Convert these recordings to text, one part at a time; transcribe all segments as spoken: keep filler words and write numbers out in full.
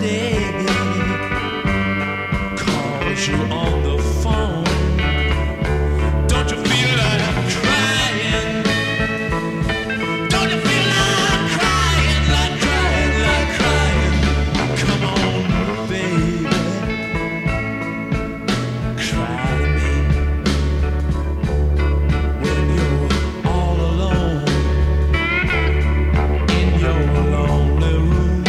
somebody calls you on the phone, don't you feel like crying? Don't you feel like crying, like crying, like crying? Come on, baby, cry to me when you're all alone in your lonely room,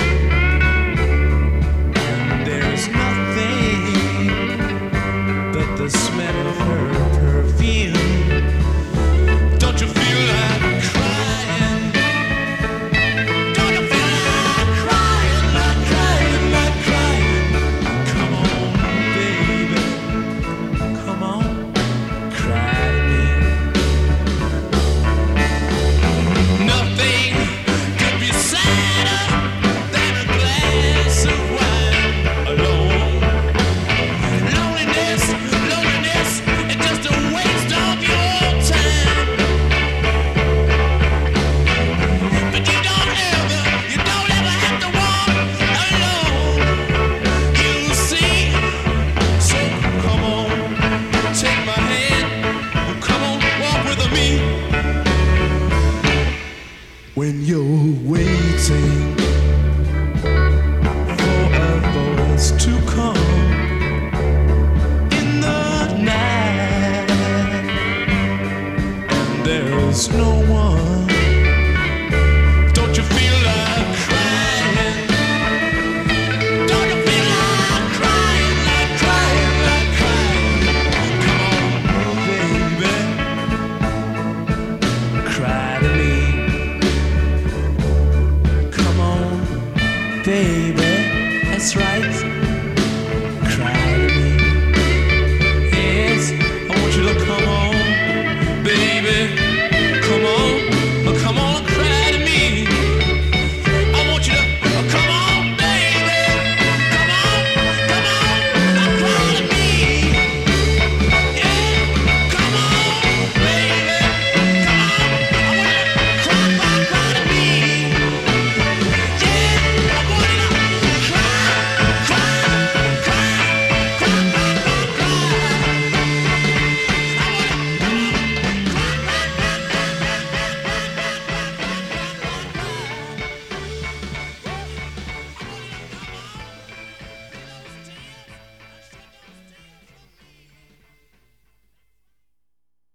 and there's nothing but the smell of her perfume. Don't you feel like crying? Don't you feel like crying, like crying, like crying? Come on, baby, come on, cry to me. Nothing could be sadder than a glass of wine alone. Loneliness, loneliness, it's just a waste of your time. But you don't ever, you don't ever have to walk alone. You'll see. So come on, take my hand, come on, walk with me. When you're waiting for a voice to come in the night, and there's no one, don't you feel like crying? Don't you feel like crying, like crying, like crying? Come on, baby, cry to me. Come on, baby, that's right.